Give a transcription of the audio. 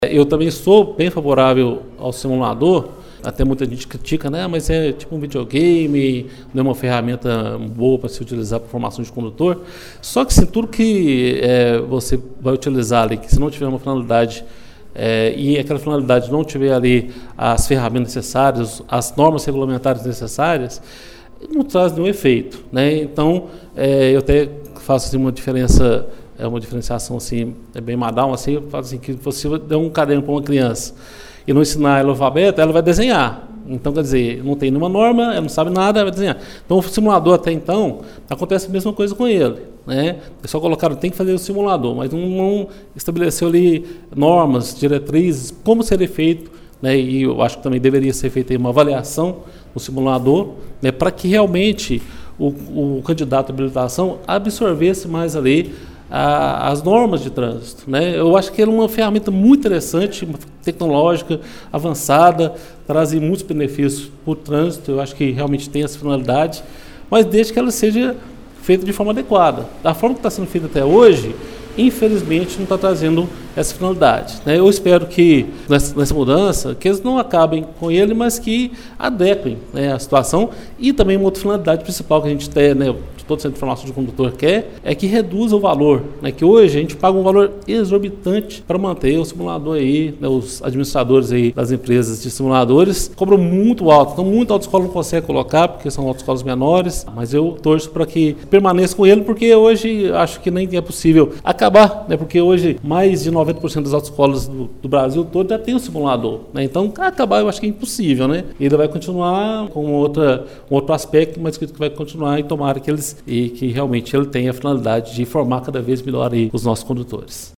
Eu também sou bem favorável ao simulador. Até muita gente critica, né? Mas é tipo um videogame, não é uma ferramenta boa para se utilizar para formação de condutor. Só que, assim, tudo que você vai utilizar ali, que se não tiver uma finalidade e aquela finalidade não tiver ali as ferramentas necessárias, as normas regulamentares necessárias, não traz nenhum efeito, né? Então, eu até faço assim, uma diferenciação assim, bem madal, assim, eu falo assim, que você der um caderno para uma criança e não ensinar ela o alfabeto, ela vai desenhar. Então, quer dizer, não tem nenhuma norma, ela não sabe nada, ela vai desenhar. Então, o simulador até então, acontece a mesma coisa com ele, né? Só colocaram, tem que fazer o simulador, mas não estabeleceu ali normas, diretrizes, como seria feito, né? E eu acho que também deveria ser feita uma avaliação no simulador, né? Para que realmente o candidato à habilitação absorvesse mais ali as normas de trânsito, né? Eu acho que ela é uma ferramenta muito interessante, tecnológica, avançada, traz muitos benefícios para o trânsito. Eu acho que realmente tem essa finalidade, mas desde que ela seja feita de forma adequada. Da forma que está sendo feita até hoje, infelizmente não está trazendo essa finalidade, né? Eu espero que nessa mudança, que eles não acabem com ele, mas que adequem, né, a situação. E também uma outra finalidade principal que a gente tem, né, todo centro de formação de condutor quer, é que reduza o valor, né? Que hoje a gente paga um valor exorbitante para manter o simulador aí, né? Os administradores aí das empresas de simuladores cobram muito alto, então muita autoescola não consegue colocar, porque são autoescolas menores, mas eu torço para que permaneça com ele, porque hoje acho que nem é possível acabar, né? Porque hoje mais de 90% das autoescolas do Brasil todo já tem o simulador, né? Então acabar eu acho que é impossível, né? Ele vai continuar com um outro aspecto, mas que vai continuar e tomara que eles e que realmente ele tenha a finalidade de formar cada vez melhor aí os nossos condutores.